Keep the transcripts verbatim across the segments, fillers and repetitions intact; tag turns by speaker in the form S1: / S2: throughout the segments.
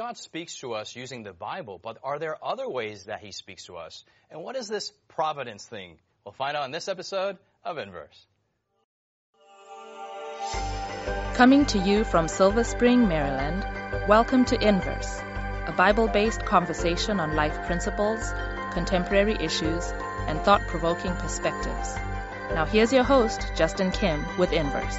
S1: God speaks to us using the Bible, but are there other ways that he speaks to us? And what is this providence thing? We'll find out in this episode of Inverse.
S2: Coming to you from Silver Spring, Maryland, welcome to Inverse, a Bible-based conversation on life principles, contemporary issues, and thought-provoking perspectives. Now here's your host, Justin Kim, with Inverse.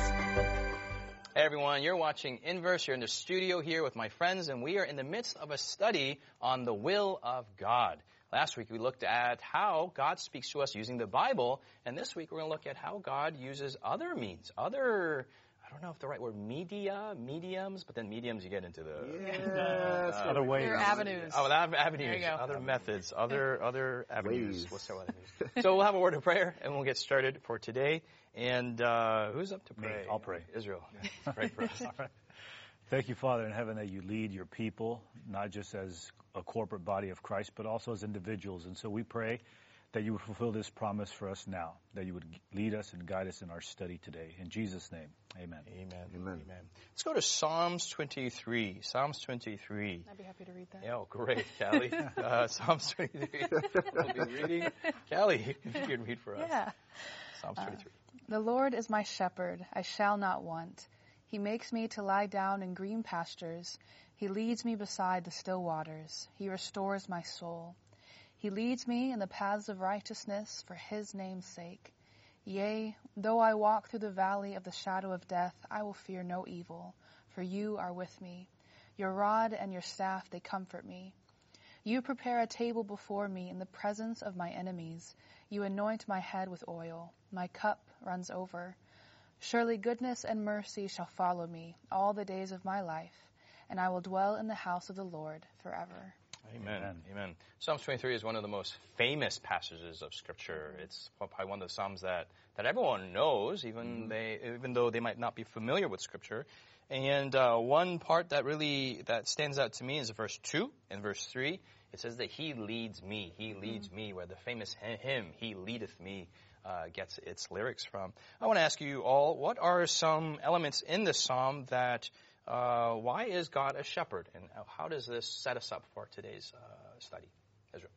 S1: Hey everyone, you're watching Inverse. You're in the studio here with my friends, and we are in the midst of a study on the will of God. Last week we looked at how God speaks to us using the Bible, and this week we're going to look at how God uses other means, other, I don't know if the right word, media, mediums, but then mediums you get into the...
S3: Yes, uh, other ways.
S4: Your avenues.
S1: Oh, avenues,
S4: there you go.
S1: other methods, other other avenues.
S3: Ways.
S1: What's that what avenues? So we'll have a word of prayer, and we'll get started for today. And uh, who's up to pray?
S3: Me. I'll pray.
S1: Israel. Pray for us.
S3: All right. Thank you, Father in heaven, that you lead your people, not just as a corporate body of Christ, but also as individuals. And so we pray that you would fulfill this promise for us now, that you would lead us and guide us in our study today. In Jesus' name, amen.
S1: Amen.
S3: Amen.
S1: Amen. Let's go to Psalms twenty-three. Psalms twenty-three.
S4: I'd be happy to read that.
S1: Oh, great, Callie. uh, Psalms twenty-three. We'll be reading. Callie, if you can read for us.
S4: Yeah.
S1: Psalms twenty-three.
S4: Uh, the Lord is my shepherd, I shall not want. He makes me to lie down in green pastures. He leads me beside the still waters. He restores my soul. He leads me in the paths of righteousness for his name's sake. Yea, though I walk through the valley of the shadow of death, I will fear no evil, for you are with me. Your rod and your staff, they comfort me. You prepare a table before me in the presence of my enemies. You anoint my head with oil. My cup runs over. Surely goodness and mercy shall follow me all the days of my life, and I will dwell in the house of the Lord forever.
S1: Amen. Amen. Amen. Psalms twenty-three is one of the most famous passages of Scripture. It's probably one of the Psalms that, that everyone knows, even mm-hmm. they, even though they might not be familiar with Scripture. And uh, one part that really that stands out to me is verse two and verse three. It says that He leads me. He leads mm-hmm. me, where the famous hymn, He leadeth me, uh, gets its lyrics from. I want to ask you all, what are some elements in this psalm that Uh, why is God a shepherd, and how does this set us up for today's uh, study? Israel.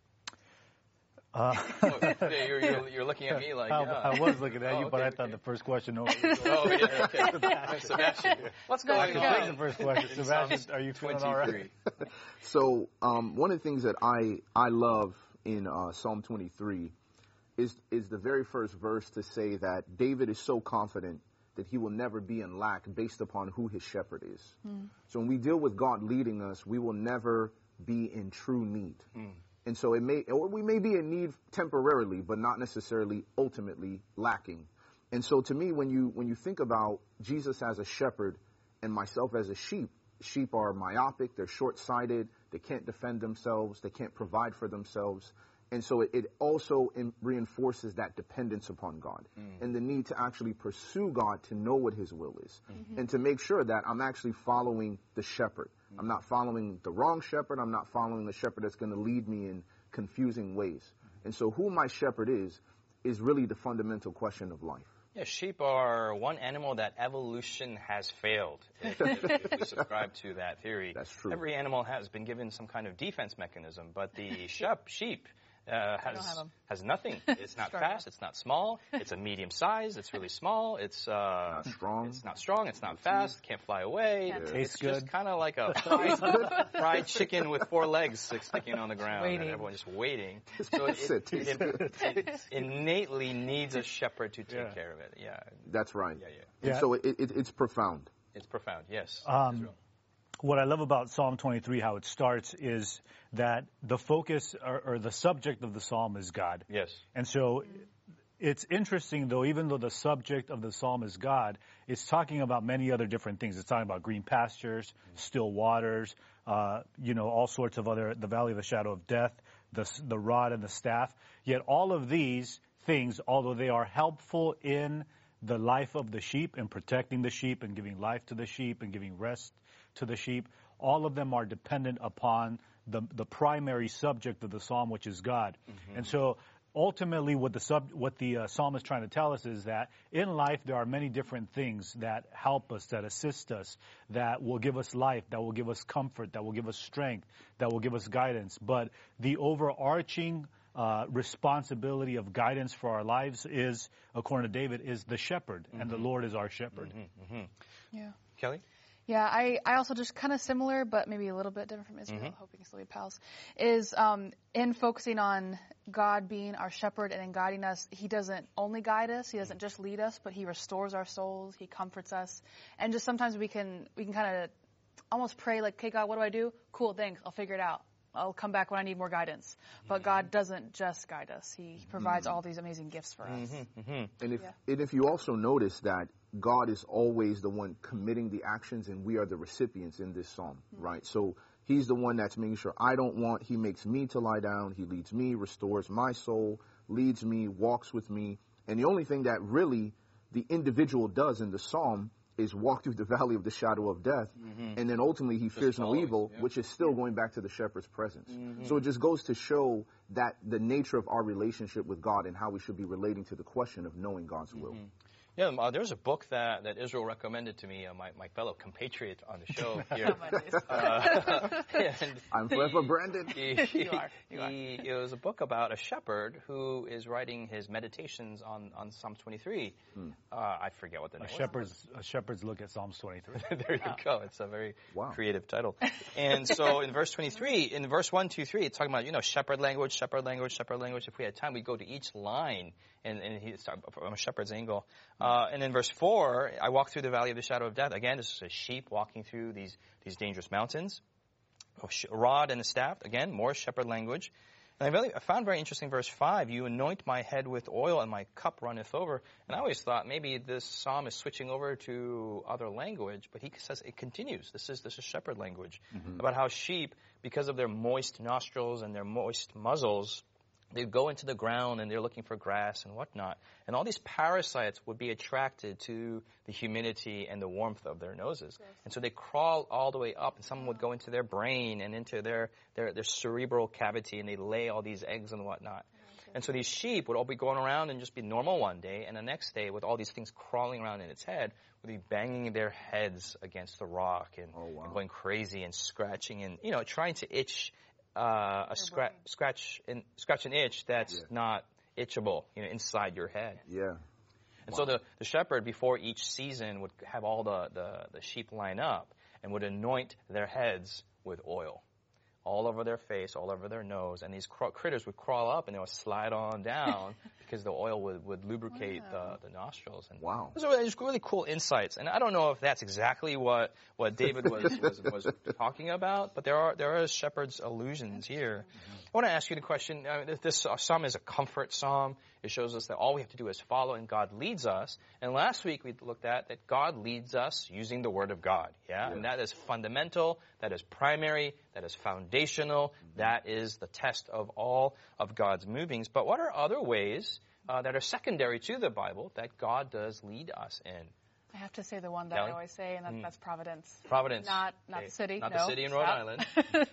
S3: Uh,
S1: oh, you're, you're, you're looking at me like,
S3: I,
S1: yeah.
S3: I was looking at
S1: oh,
S3: you,
S1: okay,
S3: but I
S1: okay.
S3: thought the first question... No,
S1: oh, yeah, okay. Sebastian, what's going
S3: I
S1: on?
S3: Take the first question. Sebastian, are you feeling all right?
S5: So, um, one of the things that I, I love in uh, Psalm twenty-three is, is the very first verse to say that David is so confident that he will never be in lack based upon who his shepherd is. Mm. So when we deal with God leading us, we will never be in true need. Mm. And so it may, or we may be in need temporarily, but not necessarily ultimately lacking. And so to me, when you when you think about Jesus as a shepherd and myself as a sheep, sheep are myopic, they're short-sighted, they can't defend themselves, they can't provide for themselves. And so it, it also in, reinforces that dependence upon God mm. and the need to actually pursue God to know what his will is mm-hmm. and to make sure that I'm actually following the shepherd. Mm. I'm not following the wrong shepherd. I'm not following the shepherd that's going to lead me in confusing ways. Mm. And so who my shepherd is, is really the fundamental question of life.
S1: Yeah, sheep are one animal that evolution has failed, if, if, if we subscribe to that theory.
S5: That's true.
S1: Every animal has been given some kind of defense mechanism, but the sheep, sheep Uh, has has nothing. It's not fast. It's not small. It's a medium size. It's really small. It's uh,
S5: not strong.
S1: It's not strong. It's not fast. Can't fly away.
S4: Yeah.
S1: It's
S3: Tastes good.
S1: just kind of like a fried, fried chicken with four legs sticking on the ground,
S4: waiting.
S1: and everyone's just waiting. So it, it, it, it, it innately needs a shepherd to take
S3: yeah.
S1: care of it. Yeah,
S5: that's right.
S1: Yeah, yeah.
S5: And
S3: yeah.
S5: so it, it, it's profound.
S1: It's profound. Yes.
S3: Um, What I love about Psalm twenty-three, how it starts, is that the focus or, or the subject of the psalm is God.
S1: Yes.
S3: And so it's interesting, though, even though the subject of the psalm is God, it's talking about many other different things. It's talking about green pastures, still waters, uh, you know, all sorts of other, the valley of the shadow of death, the, the rod and the staff. Yet all of these things, although they are helpful in the life of the sheep and protecting the sheep and giving life to the sheep and giving rest to the sheep, all of them are dependent upon the the primary subject of the psalm, which is God. Mm-hmm. And so ultimately, what the sub, what the uh, psalm is trying to tell us is that in life there are many different things that help us, that assist us, that will give us life, that will give us comfort, that will give us strength, that will give us guidance. But the overarching uh, responsibility of guidance for our lives is, according to David, is the shepherd, mm-hmm. and the Lord is our shepherd.
S1: Mm-hmm, mm-hmm.
S4: Yeah.
S1: Kelly?
S4: Yeah, I, I also just kind of similar, but maybe a little bit different from Israel,
S1: Mm-hmm.
S4: hoping to still be pals, is um, in focusing on God being our shepherd and in guiding us. He doesn't only guide us, he doesn't just lead us, but he restores our souls, he comforts us. And just sometimes we can we can kind of almost pray like, okay, God, what do I do? Cool, thanks, I'll figure it out. I'll come back when I need more guidance. But God doesn't just guide us. He provides all these amazing gifts for us.
S1: Mm-hmm, mm-hmm.
S5: And if
S4: Yeah.
S5: and if you also notice that God is always the one committing the actions, and we are the recipients in this psalm, mm-hmm. right? So he's the one that's making sure I don't want. He makes me to lie down. He leads me, restores my soul, leads me, walks with me. And the only thing that really the individual does in the psalm is walk through the valley of the shadow of death, mm-hmm. and then ultimately he fears no evil, yeah. which is still going back to the shepherd's presence. Mm-hmm. So it just goes to show that the nature of our relationship with God and how we should be relating to the question of knowing God's will.
S1: Mm-hmm. Yeah, uh, there's a book that, that Israel recommended to me, uh, my, my fellow compatriot on the show here. uh, and
S5: I'm forever Brandon.
S1: He, he, you are. You are. He, it was a book about a shepherd who is writing his meditations on, on Psalm twenty-three. Hmm. Uh, I forget what the name
S3: a shepherd's A shepherd's look at Psalms twenty-three.
S1: There you wow. go. It's a very
S5: wow.
S1: creative title. And so in verse twenty-three, in verse one, two, three, it's talking about, you know, shepherd language, shepherd language, shepherd language. If we had time, we'd go to each line and, and he's talking from a shepherd's angle. Uh, and in verse four, I walk through the valley of the shadow of death. Again, this is a sheep walking through these, these dangerous mountains. A rod and a staff. Again, more shepherd language. And I, really, I found very interesting verse five. You anoint my head with oil and my cup runneth over. And I always thought maybe this psalm is switching over to other language, but he says it continues. This is, this is shepherd language. Mm-hmm. About how sheep, because of their moist nostrils and their moist muzzles, they go into the ground and they're looking for grass and whatnot. And all these parasites would be attracted to the humidity and the warmth of their noses. Yes. And so they crawl all the way up, and some would go into their brain and into their, their, their cerebral cavity, and they lay all these eggs and whatnot. Okay. And so these sheep would all be going around and just be normal one day, and the next day, with all these things crawling around in its head, would be banging their heads against the rock and, oh, wow. and going crazy and scratching and, you know, trying to itch Uh, a scratch, scratch, and scratch an itch that's yeah. not itchable, you know, inside your head.
S5: Yeah.
S1: And
S5: wow.
S1: so the, the shepherd, before each season, would have all the, the, the sheep line up and would anoint their heads with oil. All over their face, all over their nose, and these cr- critters would crawl up and they would slide on down because the oil would, would lubricate wow. the, the nostrils. And
S5: wow.
S1: Those are just really cool insights. And I don't know if that's exactly what, what David was, was, was talking about, but there are there are shepherd's allusions here. Mm-hmm. I want to ask you the question, I mean, this psalm is a comfort psalm. It shows us that all we have to do is follow and God leads us. And last week we looked at that God leads us using the Word of God. Yeah? yeah. And that is fundamental, that is primary, that is foundational, mm-hmm. that is the test of all of God's movings. But what are other ways uh, that are secondary to the Bible that God does lead us in?
S4: I have to say the one that
S1: Kelly?
S4: I always say, and that,
S1: mm.
S4: that's Providence.
S1: Providence.
S4: Not not
S1: okay.
S4: the city.
S1: Not
S4: no.
S1: the city in Rhode
S4: Stop.
S1: Island.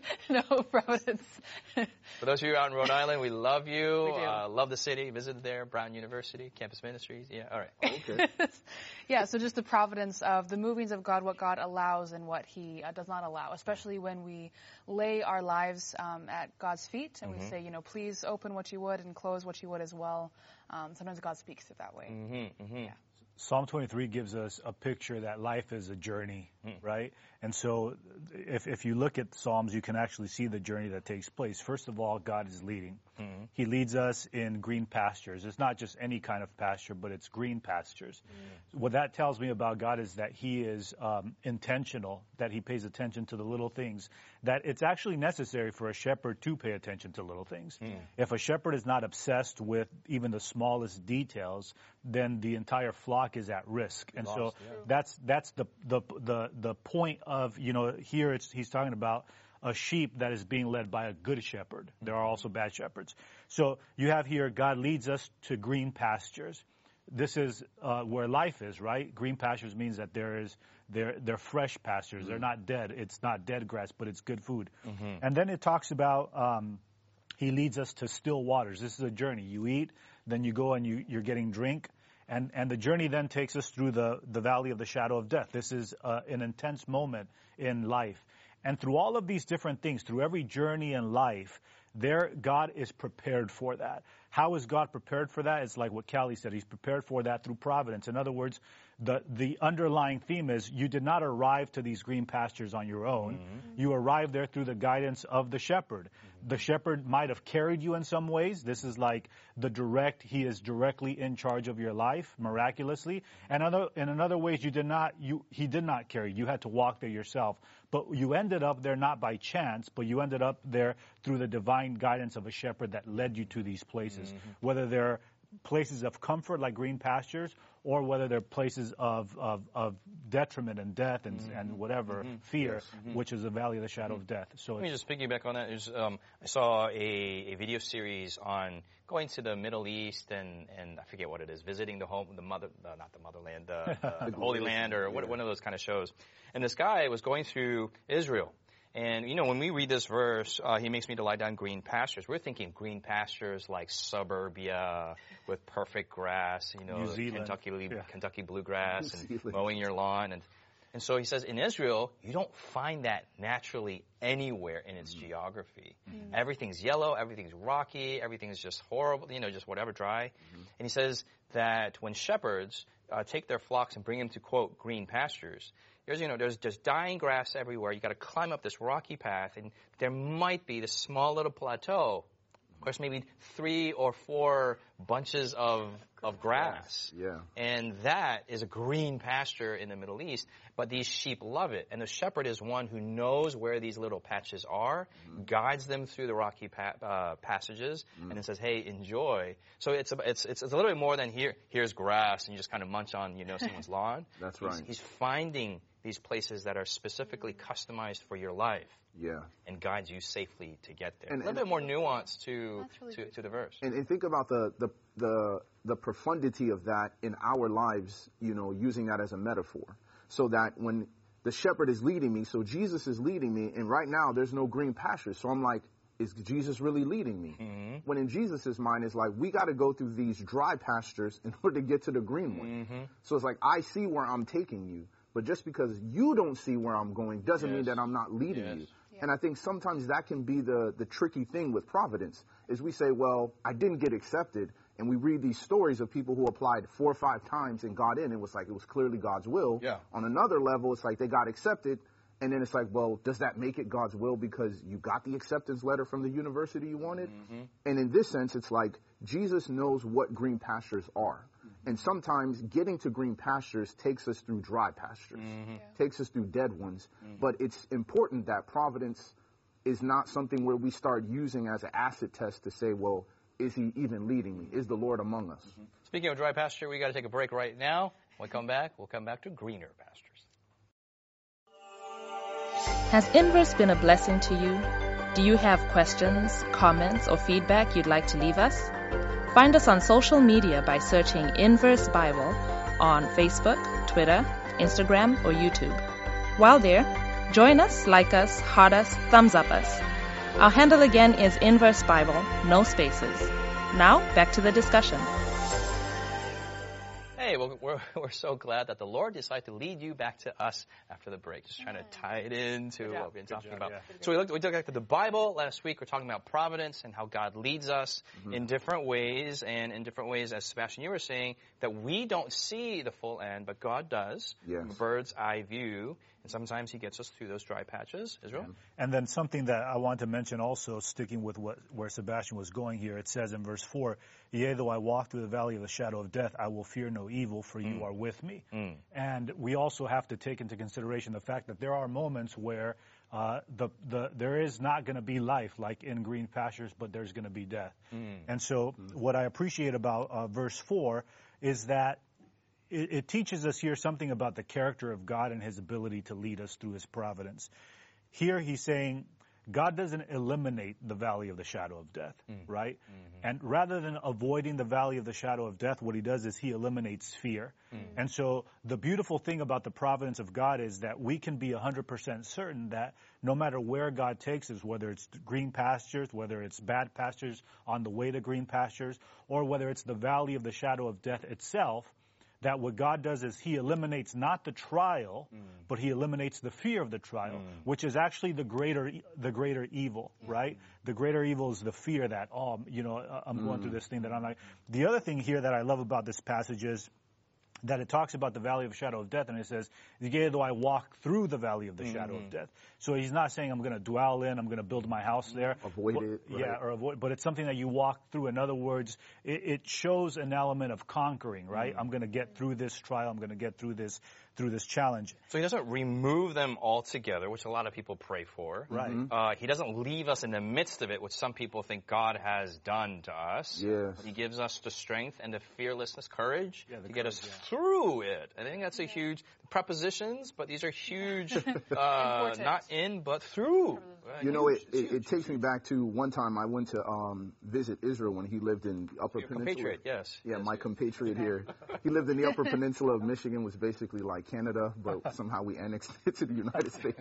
S4: No, Providence.
S1: For those of you out in Rhode Island, we love you.
S4: We do.
S1: Uh, love the city. Visited there. Brown University, Campus Ministries. Yeah, all right.
S5: Okay.
S4: Yeah, so just the providence of the movings of God, what God allows and what He uh, does not allow, especially when we lay our lives um, at God's feet and mm-hmm. we say, you know, please open what you would and close what you would as well. Um, sometimes God speaks it that way.
S1: Mm-hmm, mm-hmm.
S4: Yeah.
S3: Psalm twenty-three gives us a picture that life is a journey, mm. right? And so if if you look at Psalms, you can actually see the journey that takes place. First of all, God is leading. Mm-hmm. He leads us in green pastures. It's not just any kind of pasture, but it's green pastures. Mm. What that tells me about God is that He is um, intentional, that He pays attention to the little things, that it's actually necessary for a shepherd to pay attention to little things. Mm. If a shepherd is not obsessed with even the smallest details, then the entire flock is at risk. And
S1: Lost,
S3: so
S1: yeah.
S3: that's that's the the the the point of, you know, here it's he's talking about a sheep that is being led by a good shepherd. There are also bad shepherds. So you have here, God leads us to green pastures. This is uh, where life is, right? Green pastures means that there is they're they're fresh pastures. Mm-hmm. They're not dead. It's not dead grass, but it's good food. Mm-hmm. And then it talks about um, He leads us to still waters. This is a journey. You eat, then you go and you, you're getting drink. And, and the journey then takes us through the, the valley of the shadow of death. This is uh, an intense moment in life. And through all of these different things, through every journey in life, there God is prepared for that. How is God prepared for that? It's like what Callie said. He's prepared for that through providence. In other words, the, the underlying theme is you did not arrive to these green pastures on your own. Mm-hmm. You arrived there through the guidance of the shepherd. Mm-hmm. The shepherd might have carried you in some ways. This is like the direct, he is directly in charge of your life, miraculously. And other, in another ways, you did not, you, he did not carry you. You had to walk there yourself. But you ended up there not by chance, but you ended up there through the divine guidance of a shepherd that led you to these places. Mm-hmm. Whether they're places of comfort like green pastures, or whether they're places of, of, of detriment and death and, mm-hmm. and whatever, mm-hmm. fear, yes. mm-hmm. which is the valley of the shadow mm-hmm. of death. So
S1: let me just piggyback on that. There's, um, I saw a, a video series on going to the Middle East and, and I forget what it is, visiting the home, the mother, uh, not the motherland, uh, uh, the Holy Land, or what, one of those kind of shows. And this guy was going through Israel. And, you know, when we read this verse, uh, he makes me to lie down green pastures. We're thinking green pastures like suburbia with perfect grass, you know, Kentucky, yeah. Kentucky bluegrass and mowing your lawn. And, and so he says in Israel, you don't find that naturally anywhere in its mm-hmm. geography. Mm-hmm. Everything's yellow, everything's rocky, everything's just horrible, you know, just whatever dry. Mm-hmm. And he says that when shepherds uh, take their flocks and bring them to, quote, green pastures, There's, you know, there's just dying grass everywhere. You got to climb up this rocky path, and there might be this small little plateau. Of course, maybe three or four bunches of of grass.
S5: Yeah.
S1: And that is a green pasture in the Middle East. But these sheep love it, and the shepherd is one who knows where these little patches are, mm-hmm. guides them through the rocky pa- uh, passages, mm-hmm. and then says, "Hey, enjoy." So it's a, it's it's it's a little bit more than here. Here's grass, and you just kind of munch on, you know, someone's lawn.
S5: That's
S1: he's,
S5: right.
S1: He's finding these places that are specifically customized for your life.
S5: Yeah.
S1: And guides you safely to get there.
S5: And,
S1: a little
S5: and,
S1: bit more nuance to,
S4: really
S1: to, to the verse.
S5: And, and think about the, the, the, the profundity of that in our lives, you know, using that as a metaphor. So that when the shepherd is leading me, so Jesus is leading me, and right now there's no green pastures. So I'm like, is Jesus really leading me? Mm-hmm. When in Jesus' mind, it's like, we got to go through these dry pastures in order to get to the green one. Mm-hmm. So it's like, I see where I'm taking you. But just because you don't see where I'm going doesn't yes. mean that I'm not leading yes. you. Yeah. And I think sometimes that can be the, the tricky thing with providence, is we say, well, I didn't get accepted. And we read these stories of people who applied four or five times and got in. It was like, it was clearly God's will.
S1: Yeah.
S5: On another level, it's like they got accepted. And then it's like, well, does that make it God's will because you got the acceptance letter from the university you wanted? Mm-hmm. And in this sense, it's like Jesus knows what green pastures are. And sometimes getting to green pastures takes us through dry pastures, mm-hmm. yeah. takes us through dead ones. Mm-hmm. But it's important that providence is not something where we start using as an acid test to say, well, is he even leading me? Is the Lord among us?
S1: Mm-hmm. Speaking of dry pasture, we got to take a break right now. When we come back, we'll come back to greener pastures.
S2: Has Inverse been a blessing to you? Do you have questions, comments, or feedback you'd like to leave us? Find us on social media by searching Inverse Bible on Facebook, Twitter, Instagram, or YouTube. While there, join us, like us, heart us, thumbs up us. Our handle again is Inverse Bible, no spaces. Now, back to the discussion.
S1: Hey, well, we're, we're so glad that the Lord decided to lead you back to us after the break. Just trying to tie it into what we've been talking job, about. Yeah. So we looked, we took back to the Bible last week. We're talking about providence and how God leads us mm-hmm. in different ways, and in different ways, as Sebastian, you were saying, that we don't see the full end, but God does.
S5: Yes.
S1: From a bird's eye view. And sometimes he gets us through those dry patches. Israel?
S3: And then something that I want to mention also, sticking with what, where Sebastian was going here, it says in verse four, "Yea, though I walk through the valley of the shadow of death, I will fear no evil, for mm. you are with me." Mm. And we also have to take into consideration the fact that there are moments where uh, the, the, there is not going to be life like in green pastures, but there's going to be death. Mm. And so mm. what I appreciate about uh, verse four is that It, it teaches us here something about the character of God and his ability to lead us through his providence. Here he's saying God doesn't eliminate the valley of the shadow of death,
S1: Mm.
S3: right?
S1: Mm-hmm.
S3: And rather than avoiding the valley of the shadow of death, what he does is he eliminates fear.
S1: Mm.
S3: And so the beautiful thing about the providence of God is that we can be one hundred percent certain that no matter where God takes us, whether it's green pastures, whether it's bad pastures on the way to green pastures, or whether it's the valley of the shadow of death itself, that what God does is he eliminates not the trial, mm. but he eliminates the fear of the trial, mm. which is actually the greater the greater evil, right? Mm. The greater evil is the fear that, oh, you know, I'm mm. going through this thing that I'm not. The other thing here that I love about this passage is that it talks about the valley of the shadow of death, and it says, yea, though I walk through the valley of the mm-hmm. shadow of death. So he's not saying I'm going to dwell in, I'm going to build my house there.
S5: Avoid
S3: but,
S5: it. Right.
S3: Yeah, or avoid, but it's something that you walk through. In other words, it, it shows an element of conquering, right? Mm-hmm. I'm going to get through this trial, I'm going to get through this through this challenge.
S1: So he doesn't remove them altogether, which a lot of people pray for.
S3: Right. Mm-hmm.
S1: Uh, he doesn't leave us in the midst of it, which some people think God has done to us.
S5: Yes.
S1: He gives us the strength and the fearlessness, courage
S3: yeah, the
S1: to get
S3: courage,
S1: us
S3: yeah.
S1: through it. I think that's a huge prepositions, but these are huge, uh, not in, but through. Right?
S5: You know,
S1: huge,
S5: it, it, it takes me back to one time I went to um, visit Israel when he lived in the Upper
S1: Your
S5: Peninsula.
S1: Compatriot, yes.
S5: Yeah,
S1: yes,
S5: my
S1: yes.
S5: compatriot here. He lived in the Upper Peninsula of Michigan, was basically like Canada, but somehow we annexed it to the United States.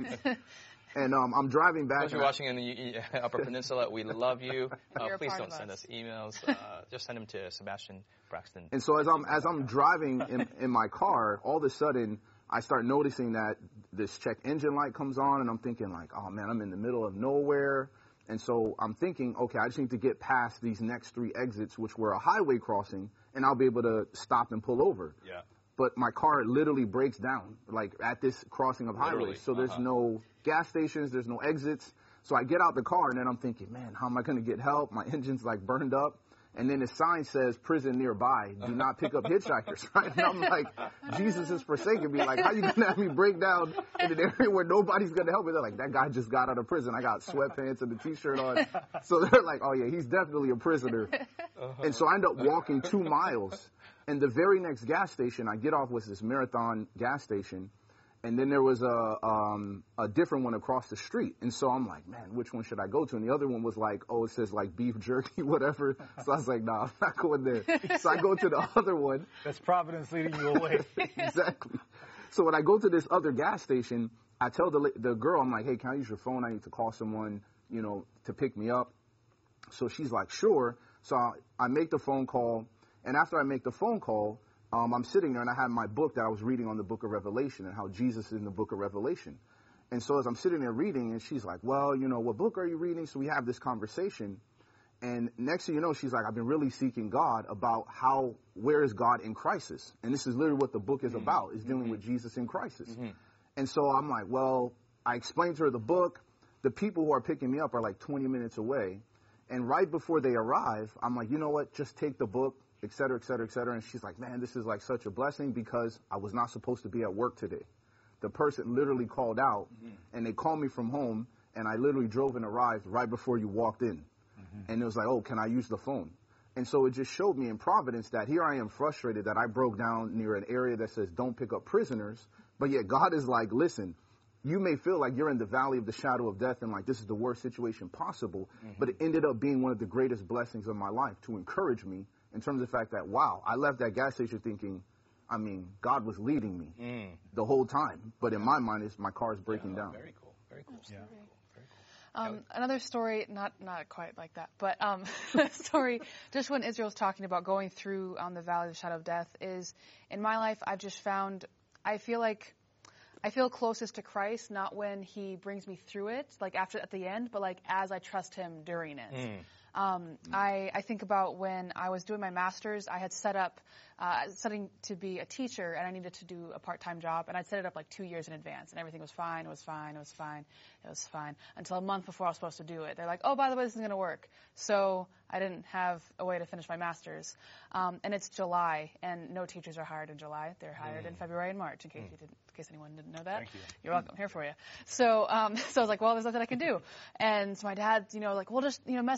S5: And um, I'm driving back.
S1: Those of you watching in the Upper Peninsula, we love you. Uh, please don't send us emails. Uh, just send them to Sebastian Braxton.
S5: And so as I'm as I'm driving in, in my car, all of a sudden I start noticing that this check engine light comes on, and I'm thinking like, oh man, I'm in the middle of nowhere. And so I'm thinking, okay, I just need to get past these next three exits, which were a highway crossing, and I'll be able to stop and pull over.
S1: Yeah.
S5: But my car literally breaks down, like at this crossing of
S1: Literally.
S5: highways. So there's
S1: Uh-huh.
S5: no gas stations, there's no exits. So I get out the car, and then I'm thinking, man, how am I going to get help? My engine's like burned up. And then the sign says prison nearby, do not pick up hitchhikers, right? And I'm like, Jesus is forsaking me. Like, how you going to have me break down in an area where nobody's going to help me? They're like, that guy just got out of prison. I got sweatpants and a t-shirt on. So they're like, oh yeah, he's definitely a prisoner. And so I end up walking two miles. And the very next gas station I get off was this Marathon gas station. And then there was a um, a different one across the street. And so I'm like, man, which one should I go to? And the other one was like, oh, it says like beef jerky, whatever. So I was like, nah, I'm not going there. So I go to the other one.
S3: That's Providence leading you away.
S5: Exactly. So when I go to this other gas station, I tell the the girl, I'm like, hey, can I use your phone? I need to call someone, you know, to pick me up. So she's like, sure. So I, I make the phone call. And after I make the phone call, Um, I'm sitting there and I had my book that I was reading on the book of Revelation and how Jesus is in the book of Revelation. And so as I'm sitting there reading, and she's like, well, you know, what book are you reading? So we have this conversation. And next thing you know, she's like, I've been really seeking God about how, where is God in crisis? And this is literally what the book is mm-hmm. about, is dealing mm-hmm. with Jesus in crisis. Mm-hmm. And so I'm like, well, I explained to her the book. The people who are picking me up are like twenty minutes away. And right before they arrive, I'm like, you know what, just take the book, et cetera, et cetera, et cetera. And she's like, man, this is like such a blessing because I was not supposed to be at work today. The person literally called out, mm-hmm. and they called me from home, and I literally drove and arrived right before you walked in. Mm-hmm. And it was like, oh, can I use the phone? And so it just showed me in Providence that here I am frustrated that I broke down near an area that says don't pick up prisoners, but yet God is like, listen, you may feel like you're in the valley of the shadow of death and like this is the worst situation possible, mm-hmm. but it ended up being one of the greatest blessings of my life to encourage me in terms of the fact that, wow, I left that gas station thinking, I mean, God was leading me mm. the whole time. But in my mind, it's my car is breaking
S1: yeah,
S5: down.
S1: Very cool. Very cool.
S4: Yeah.
S1: Very cool. Very cool.
S4: Um, another story, not not quite like that, but um, story just when Israel's talking about going through on um, the valley of the shadow of death is, in my life, I've just found, I feel like, I feel closest to Christ, not when he brings me through it, like after at the end, but like as I trust him during it. Mm. Um, I, I think about when I was doing my master's, I had set up, uh, studying to be a teacher, and I needed to do a part-time job, and I'd set it up like two years in advance, and everything was fine, it was fine, it was fine, it was fine, until a month before I was supposed to do it. They're like, oh, by the way, this isn't going to work. So I didn't have a way to finish my master's. Um, and it's July, and no teachers are hired in July. They're hired mm. in February and March, in case mm. you didn't, in case anyone didn't know that.
S3: Thank you.
S4: You're welcome. I'm here for you. So, um, so I was like, well, there's nothing I can do. And so my dad, you know, like, we'll just, you know, message out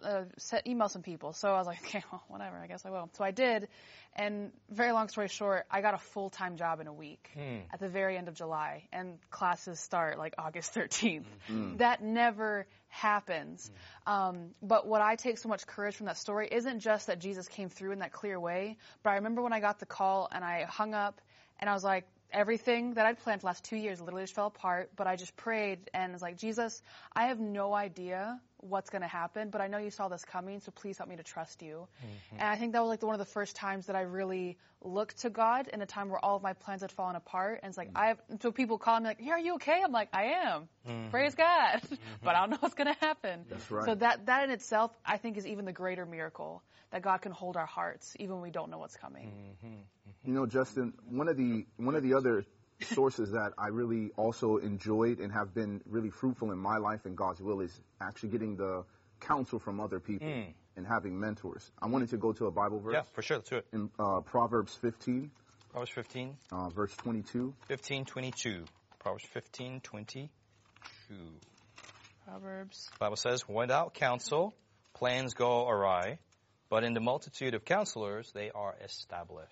S4: uh, set, email some people. So I was like, okay, well, whatever, I guess I will. So I did. And very long story short, I got a full-time job in a week mm. at the very end of July. And classes start like August thirteenth. Mm. That never happens. Mm. Um, but what I take so much courage from that story isn't just that Jesus came through in that clear way, but I remember when I got the call and I hung up and I was like, everything that I'd planned for the last two years literally just fell apart, but I just prayed and was like, Jesus, I have no idea what's going to happen, but I know you saw this coming, so please help me to trust you. Mm-hmm. And I think that was like the, one of the first times that I really looked to God in a time where all of my plans had fallen apart. And it's like, mm-hmm. I have, so people call me like, hey, are you okay? I'm like, I am. Mm-hmm. Praise God. Mm-hmm. But I don't know what's going to happen.
S5: That's right.
S4: So that, that in itself, I think is even the greater miracle, that God can hold our hearts even when we don't know what's coming.
S5: Mm-hmm. You know, Justin, one of the one of the other sources that I really also enjoyed and have been really fruitful in my life and God's will is actually getting the counsel from other people mm. and having mentors. I wanted to go to a Bible verse.
S1: Yeah, for sure. Let's do it.
S5: In uh, Proverbs fifteen.
S1: Proverbs fifteen.
S5: Uh, verse twenty-two.
S1: fifteen twenty-two. Proverbs fifteen twenty-two.
S4: Proverbs.
S1: The Bible says, without counsel, plans go awry, but in the multitude of counselors, they are established.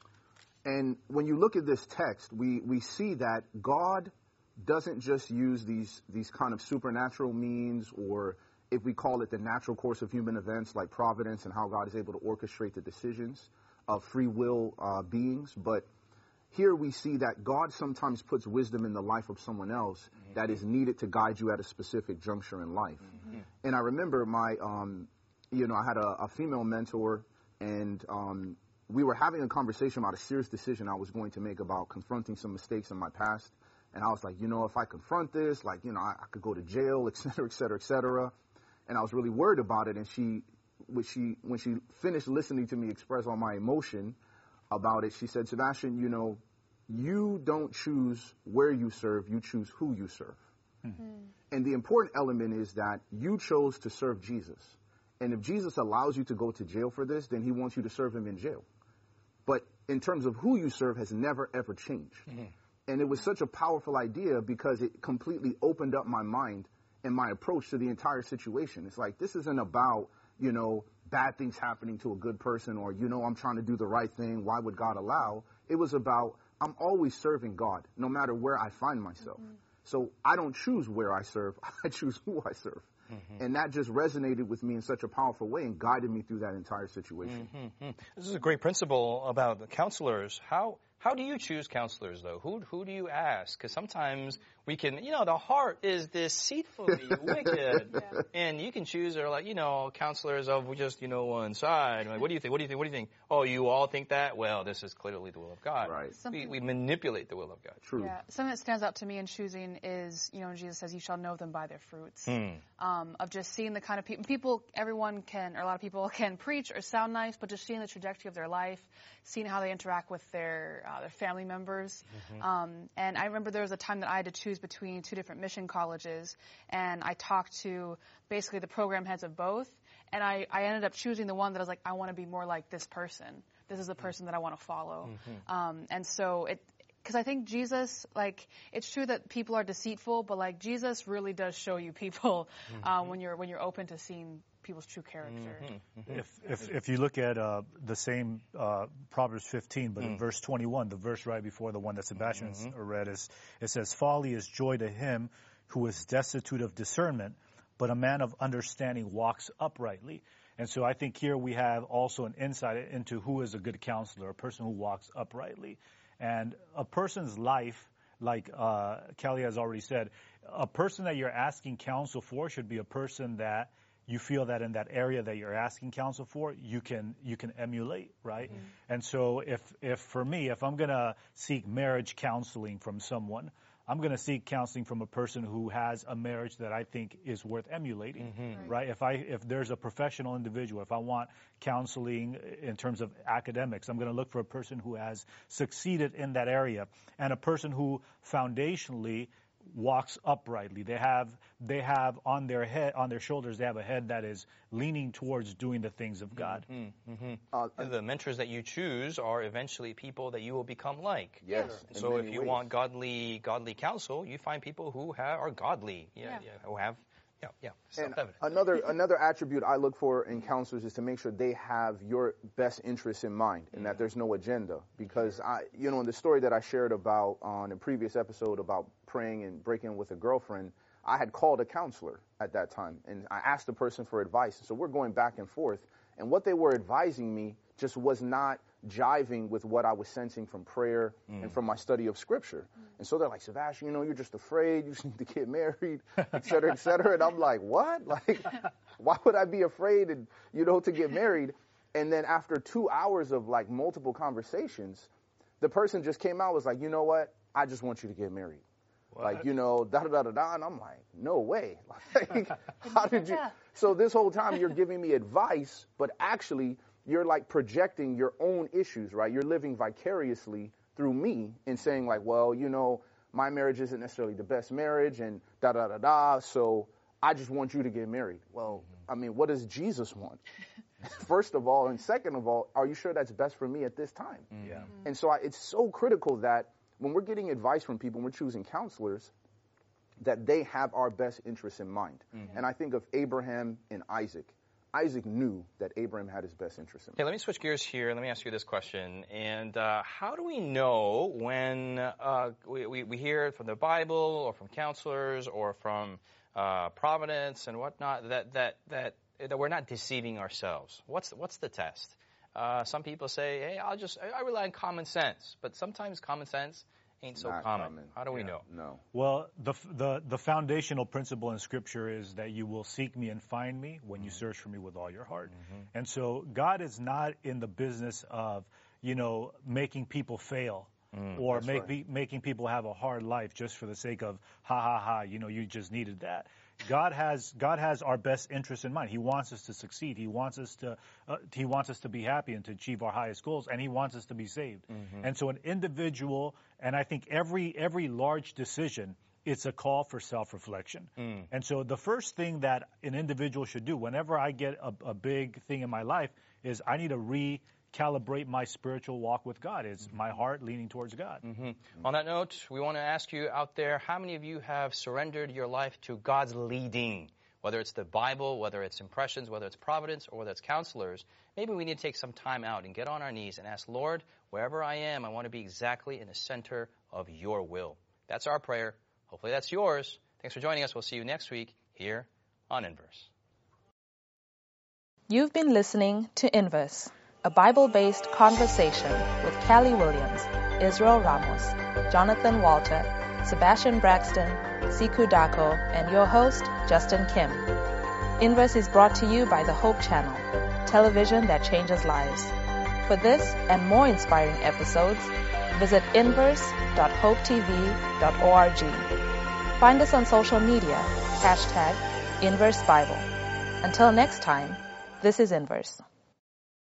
S5: And when you look at this text, we, we see that God doesn't just use these these kind of supernatural means, or if we call it the natural course of human events like providence and how God is able to orchestrate the decisions of free will uh, beings. But here we see that God sometimes puts wisdom in the life of someone else mm-hmm. that is needed to guide you at a specific juncture in life. Mm-hmm. And I remember my, um, you know, I had a, a female mentor, and um, we were having a conversation about a serious decision I was going to make about confronting some mistakes in my past. And I was like, you know, if I confront this, like, you know, I, I could go to jail, et cetera, et cetera, et cetera. And I was really worried about it. And she, when she, when she finished listening to me express all my emotion about it, she said, Sebastian, you know, you don't choose where you serve, you choose who you serve. Mm-hmm. And the important element is that you chose to serve Jesus. And if Jesus allows you to go to jail for this, then he wants you to serve him in jail. But in terms of who you serve has never, ever changed. Mm-hmm. And it was such a powerful idea because it completely opened up my mind and my approach to the entire situation. It's like, this isn't about, you know, bad things happening to a good person, or, you know, I'm trying to do the right thing. Why would God allow? It was about, I'm always serving God, no matter where I find myself. Mm-hmm. So I don't choose where I serve. I choose who I serve. Mm-hmm. And that just resonated with me in such a powerful way and guided me through that entire situation.
S1: Mm-hmm. This is a great principle about the counselors. How how do you choose counselors, though? Who who do you ask? Because sometimes we can, you know, the heart is deceitfully wicked, yeah. And you can choose, or like, you know, counselors of just, you know, one side. Like, what do you think? What do you think? What do you think? Oh, you all think that? Well, this is clearly the will of God.
S5: Right.
S1: We, we manipulate the will of God.
S5: True.
S4: Yeah. Something that stands out to me in choosing is, you know, Jesus says, "You shall know them by their fruits." Hmm. Um, of just seeing the kind of people, people, everyone can, or a lot of people can preach or sound nice, but just seeing the trajectory of their life, seeing how they interact with their uh, their family members. Mm-hmm. Um, and I remember there was a time that I had to choose between two different mission colleges, and I talked to basically the program heads of both, and I, I ended up choosing the one that I was like, I want to be more like this person. This is the person that I want to follow. Mm-hmm. Um, and so it, because I think Jesus, like, it's true that people are deceitful, but like Jesus really does show you people mm-hmm. uh, when you're when you're open to seeing people's true character.
S3: Mm-hmm. Mm-hmm. If, if if you look at uh, the same uh, Proverbs fifteen, but mm. in verse twenty-one, the verse right before the one that Sebastian mm-hmm. read, is it says, "Folly is joy to him who is destitute of discernment, but a man of understanding walks uprightly." And so I think here we have also an insight into who is a good counselor, a person who walks uprightly. And a person's life, like uh, Kelly has already said, a person that you're asking counsel for should be a person that you feel that in that area that you're asking counsel for, you can you can emulate, right? Mm-hmm. And so if if for me, if I'm going to seek marriage counseling from someone, I'm going to seek counseling from a person who has a marriage that I think is worth emulating, mm-hmm. right? If I if there's a professional individual, if I want counseling in terms of academics, I'm going to look for a person who has succeeded in that area, and a person who foundationally walks uprightly. They have they have on their head on their shoulders they have a head that is leaning towards doing the things of God.
S1: Mm-hmm. Mm-hmm. Uh, the mentors that you choose are eventually people that you will become like.
S5: Yes.
S1: So if you ways. want godly godly counsel, you find people who have, are godly, yeah, yeah. Yeah, who have Yeah, yeah.
S5: And
S1: Self-evident.
S5: another another attribute I look for in counselors is to make sure they have your best interests in mind and that there's no agenda. Because I, you know, in the story that I shared about on a previous episode about praying and breaking with a girlfriend, I had called a counselor at that time and I asked the person for advice. So we're going back and forth, and what they were advising me just was not jiving with what I was sensing from prayer mm. and from my study of Scripture. Mm. And so they're like, Sebastian, you know, you're just afraid, you just need to get married, et cetera, et cetera. And I'm like, what? Like, why would I be afraid, and, you know, to get married? And then after two hours of, like, multiple conversations, the person just came out and was like, you know what? I just want you to get married. What? Like, you know, da-da-da-da-da. And I'm like, no way. Like, how did you? So this whole time you're giving me advice, but actually you're like projecting your own issues, right? You're living vicariously through me and saying like, well, you know, my marriage isn't necessarily the best marriage and da-da-da-da. So I just want you to get married. Well, I mean, what does Jesus want? First of all, and second of all, are you sure that's best for me at this time?
S3: Yeah.
S5: Mm-hmm. And so I, it's so critical that when we're getting advice from people, when we're choosing counselors, that they have our best interests in mind. Mm-hmm. And I think of Abraham and Isaac. Isaac knew that Abraham had his best interest in mind.
S1: Okay, let me switch gears here. Let me ask you this question. And uh, how do we know when uh, we, we, we hear from the Bible or from counselors or from uh, Providence and whatnot that, that, that, that we're not deceiving ourselves? What's, what's the test? Uh, some people say, hey, I'll just, I rely on common sense. But sometimes common sense ain't so common. common. How do we
S5: yeah,
S1: know?
S5: No.
S3: Well, the, the the foundational principle in Scripture is that you will seek me and find me when you search for me with all your heart. Mm-hmm. And so God is not in the business of, you know, making people fail mm, or make, right. be, making people have a hard life just for the sake of, ha, ha, ha, you know, you just needed that. God has God has our best interest in mind. He wants us to succeed. He wants us to uh, he wants us to be happy and to achieve our highest goals, and he wants us to be saved. Mm-hmm. And so an individual, and I think every every large decision, it's a call for self-reflection. Mm. And so the first thing that an individual should do whenever I get a, a big thing in my life is I need to recalibrate my spiritual walk with God. It's mm-hmm. my heart leaning towards God.
S1: Mm-hmm. Mm-hmm. On that note, we want to ask you out there, how many of you have surrendered your life to God's leading? Whether it's the Bible, whether it's impressions, whether it's providence, or whether it's counselors, maybe we need to take some time out and get on our knees and ask, Lord, wherever I am, I want to be exactly in the center of your will. That's our prayer. Hopefully that's yours. Thanks for joining us. We'll see you next week here on Inverse.
S2: You've been listening to Inverse, a Bible-based conversation with Callie Williams, Israel Ramos, Jonathan Walter, Sebastian Braxton, Siku Dako, and your host, Justin Kim. Inverse is brought to you by the Hope Channel, television that changes lives. For this and more inspiring episodes, visit inverse dot hope t v dot org. Find us on social media, hashtag Inverse Bible. Until next time, this is Inverse.